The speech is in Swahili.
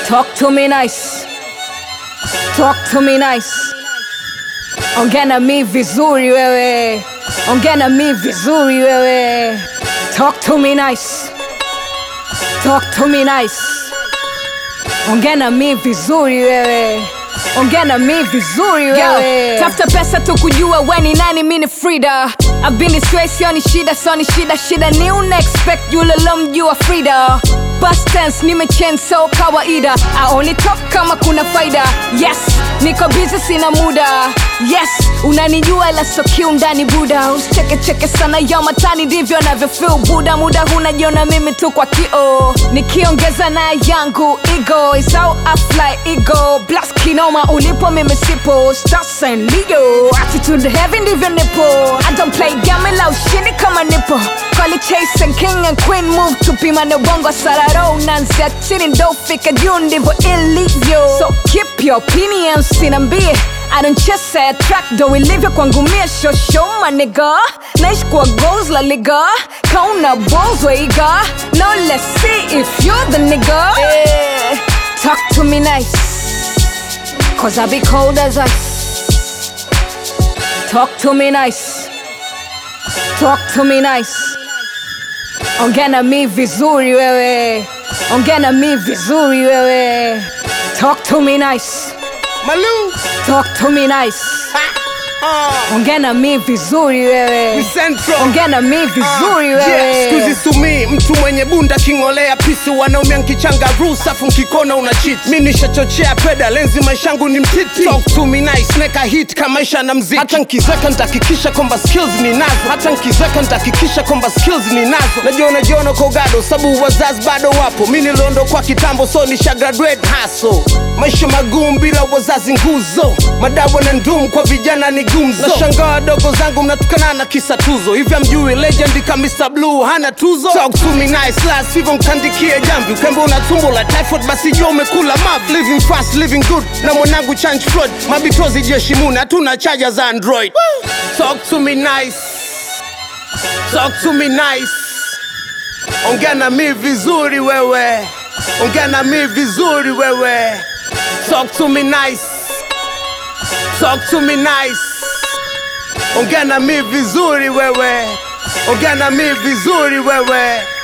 Talk to me nice. Talk to me nice. Ongea na mi vizuri wewe. Ongea na mi vizuri wewe. Talk to me nice. Talk to me nice. Ongea na mi vizuri wewe. Ongea na mi vizuri wewe. Tafuta pesa tu kujua we ni nani, mi ni Frida. I've been this way, sioni shida, sioni shida. Shida ni unexpect yule lomjua Frida. Past tense nimechange so kawaida. I only talk kama kuna faida. Yes, niko busy sina muda. Yes, unanijua ila so kiundani buda. Usicheke sana ya matani ndivyo navyofeel buda. Muda hunajiona mimi tu kwa kio. Nikiongeza na yangu ego is how I fly ego. Blast kinoma ulipo mimi sipo. Stars and Leo attitude heavy ndivyo nipo. I don't play game la ushindi kama nipo. Call it chase and king and queen move to pima na bongo sararo. Nansia chini ndo fika juu ndivyo ilivyo. So keep your opinions sinambie. I don't chase a track though ilivyo kwangu mie show my nigga. Naishi kwa goals la liga. Kauna balls weiga. Now let's see if you're the nigga. Talk to me nice, cause I be cold as ice. Talk to me nice. Talk to me nice. Ongea na mi vizuri wewe. Ongea na mi vizuri wewe. Talk to me nice. Malu. Talk to me nice. Ongea na mi vizuri wewe. Ongea na mi vizuri wewe. Skuzi sumi, mtu mwenye bunda kingolea pisi. Wanaumia nkichanga rules afu nkikona una cheat. Mi nishachochea peda, lenzi maishangu ni mtiti. Talk to me nice, neka hit kama maisha na mziki. Hata nkizeka ntakikisha kwamba skills ni nazo. Hata nkizeka ntakikisha kwamba skills ni nazo. Najiona kogado, sabu wazazi bado wapo. Mi nilondo kwa kitambo so nisha graduate hustle. Maisha magumu bila wazazi nguzo. Madawa na ndumu kwa vijana ni gumzo. Nashangaa dogo zangu mnatukana na kisa tuzo. Hivi amjui legend kama Mr. Blue hana tuzo. Talk to me nice last hivyo mkandikie jambi. Ukembe unatumbo la typhoid basi jua umekula mav. Living fast, living good na mwanangu change flood. Mabitozi jeshi muna hatuna charger za Android. Talk to me nice. Talk to me nice. Ongea na mi vizuri wewe. Ongea na mi vizuri wewe. Talk to me nice. Talk to me nice. Ongea na mi vizuri wewe. Ongea na mi vizuri wewe.